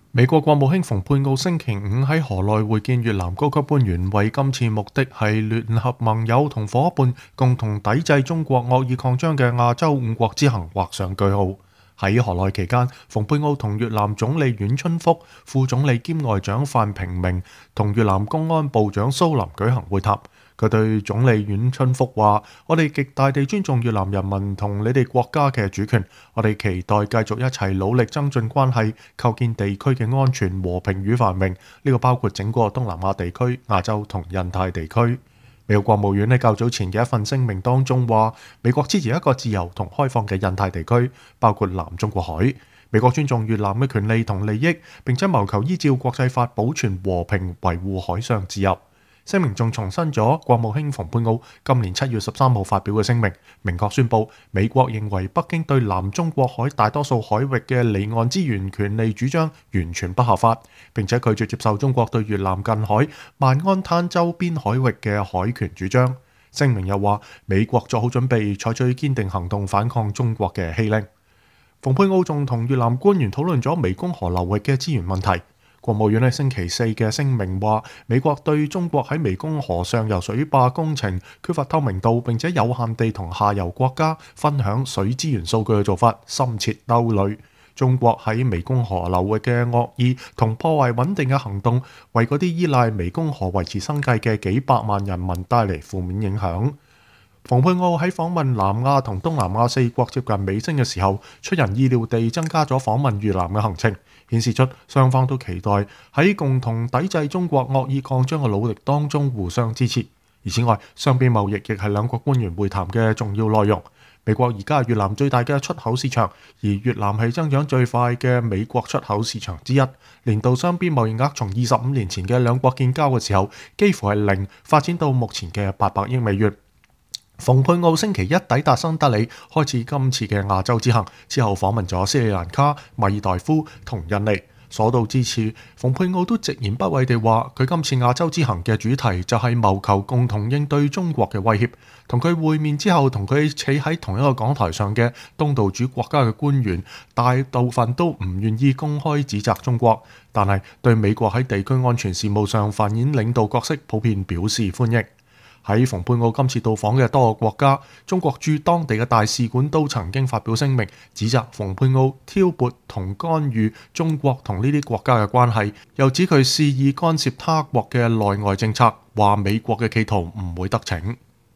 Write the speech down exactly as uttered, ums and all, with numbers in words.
美國國務卿蓬佩奧星期五喺河內會見越南高級官員，為今次目的係聯合盟友同伙伴共同抵制中國惡意擴張嘅亞洲五國之行畫上句號。喺河內期間，蓬佩奧同越南總理阮春福、副總理兼外長范平明同越南公安部長蘇林舉行會談。佢對總理阮春福話：我哋極大地尊重越南人民同你哋國家嘅主權，我哋期待繼續一齊努力增進關係，構建地區嘅安全、和平與繁榮。呢個包括整個東南亞地區、亞洲同印太地區。美國國務院喺較早前嘅一份聲明當中話，美國支持一個自由同開放嘅印太地區，包括南中國海。美國尊重越南嘅權利同利益，並且謀求依照國際法保存和平，維護海上自由。聲明仲重申咗國務卿蓬佩奧今年七月十三號發表嘅聲明，明確宣布美國認為北京對南中國海大多數海域嘅離岸資源權利主張完全不合法，並且拒絕接受中國對越南近海萬安灘周邊海域嘅海權主張。聲明又話美國做好準備採取堅定行動反抗中國嘅欺凌。蓬佩奧仲同越南官員討論咗湄公河流域嘅資源問題。國務院喺星期四嘅聲明話，美國對中國喺湄公河上游水壩工程缺乏透明度，並且有限地同下游國家分享水資源數據嘅做法深切憂慮。中國喺湄公河流域嘅惡意同破壞穩定嘅行動，為嗰啲依賴湄公河維持生計嘅幾百萬人民帶嚟負面影響。蓬佩奧喺訪問南亞同東南亞四國接近尾聲嘅時候，出人意料地增加咗訪問越南嘅行程，顯示出雙方都期待喺共同抵制中國惡意擴張嘅努力當中互相支持。而此外，雙邊貿易亦係兩國官員會談嘅重要內容。美國而家係越南最大嘅出口市場，而越南係增長最快嘅美國出口市場之一。年度雙邊貿易額從二十五年前嘅兩國建交嘅時候幾乎係零，發展到目前嘅八百億美元。蓬佩奧星期一抵達新德里，開始今次嘅亞洲之行，之後訪問咗斯里蘭卡、馬爾代夫同印尼。所到之處，蓬佩奧都直言不諱地話，佢今次亞洲之行嘅主題就係謀求共同應對中國嘅威脅。同佢會面之後，同佢企喺同一個講台上嘅東道主國家嘅官員，大部分都唔願意公開指責中國，但係對美國喺地區安全事務上扮演領導角色，普遍表示歡迎。喺蓬佩奧今次到訪嘅多個國家，中國駐當地嘅大使館都曾經發表聲明，指責蓬佩奧挑撥同干預中國同呢啲國家嘅關係，又指佢肆意干涉他國嘅內外政策，話美國嘅企圖唔會得逞。